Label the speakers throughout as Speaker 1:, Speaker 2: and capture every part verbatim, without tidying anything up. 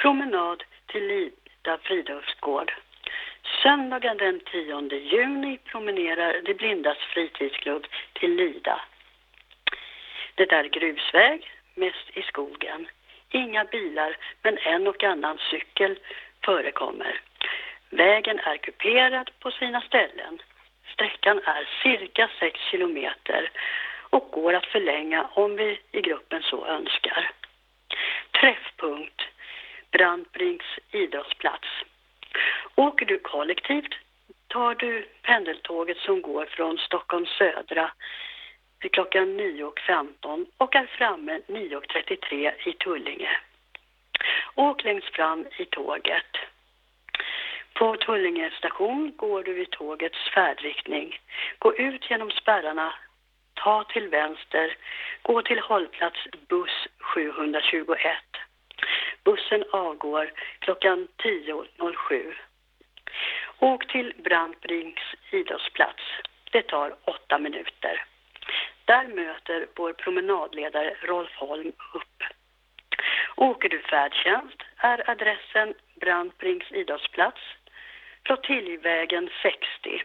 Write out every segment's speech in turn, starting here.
Speaker 1: Promenad till Lida friluftsgård. Söndagen den tionde juni promenerar De blindas fritidsklubb till Lida. Det är grusväg, mest i skogen. Inga bilar, men en och annan cykel förekommer. Vägen är kuperad på sina ställen. Sträckan är cirka sex kilometer och går att förlänga om vi i gruppen så önskar. Träffpunkt Brantbrings idrottsplats. Åker du kollektivt tar du pendeltåget som går från Stockholm södra till klockan nio femton och är framme nio trettiotre i Tullinge. Åk längst fram i tåget. På Tullinge station går du i tågets färdriktning. Gå ut genom spärrarna, ta till vänster, gå till hållplats buss sjuhundratjugoett. Bussen avgår klockan tio noll sju. Åk till Brantbrings idrottsplats. Det tar åtta minuter. Där möter vår promenadledare Rolf Holm upp. Åker du färdtjänst är adressen Brantbrings idrottsplats, Flottiljvägen sextio.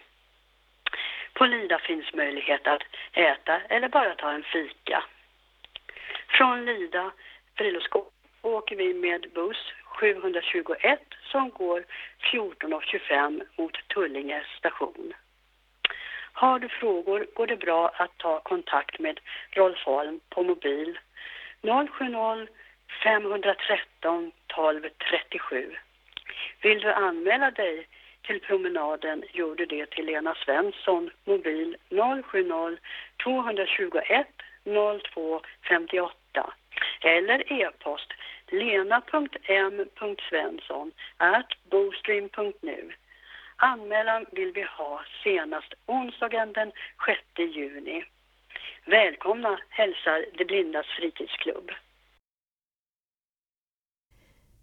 Speaker 1: På Lida finns möjlighet att äta eller bara ta en fika. Från Lida friluftsgård åker vi med buss sjuhundratjugoett som går fjorton tjugofem mot Tullinge station. Har du frågor går det bra att ta kontakt med Rolf Holm på mobil noll sju noll fem ett tre tolv trettiosju. Vill du anmäla dig till promenaden gör du det till Lena Svensson, mobil noll sju noll tvåhundratjugoett noll två femtioåtta eller e-post lena punkt m punkt svensson at bostream punkt nu. Anmälan vill vi ha senast onsdagen den sjätte juni. Välkomna hälsar De blindas fritidsklubb.